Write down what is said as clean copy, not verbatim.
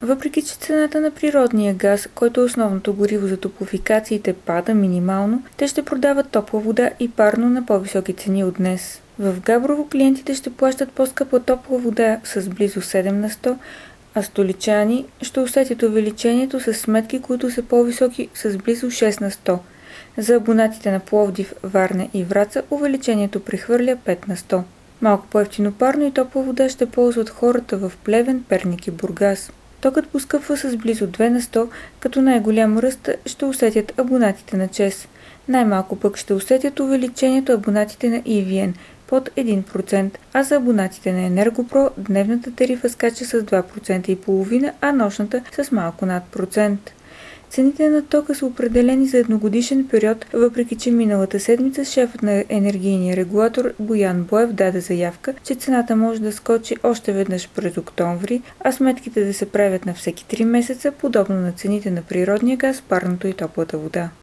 Въпреки че цената на природния газ, който е основното гориво за топлофикациите, пада минимално, те ще продават топла вода и парно на по-високи цени от днес. В Габрово клиентите ще плащат по-скъпа топла вода с близо 7 на 100, а столичани ще усетят увеличението с сметки, които са по-високи с близо 6 на 100. За абонатите на Пловдив, Варна и Враца увеличението прехвърля 5 на 100. Малко по-евтино парно и топла вода ще ползват хората в Плевен, Перник и Бургас. Токът поскъпва с близо 2 на 100, като най-голям ръст ще усетят абонатите на ЧЕЗ. Най-малко пък ще усетят увеличението абонатите на EVN под 1%, а за абонатите на Енергопро дневната тарифа скача с 2,5%, а нощната с малко над процент. Цените на тока са определени за едногодишен период, въпреки че миналата седмица шефът на енергийния регулатор Боян Боев даде заявка, че цената може да скочи още веднъж през октомври, а сметките да се правят на всеки 3 месеца, подобно на цените на природния газ, парното и топлата вода.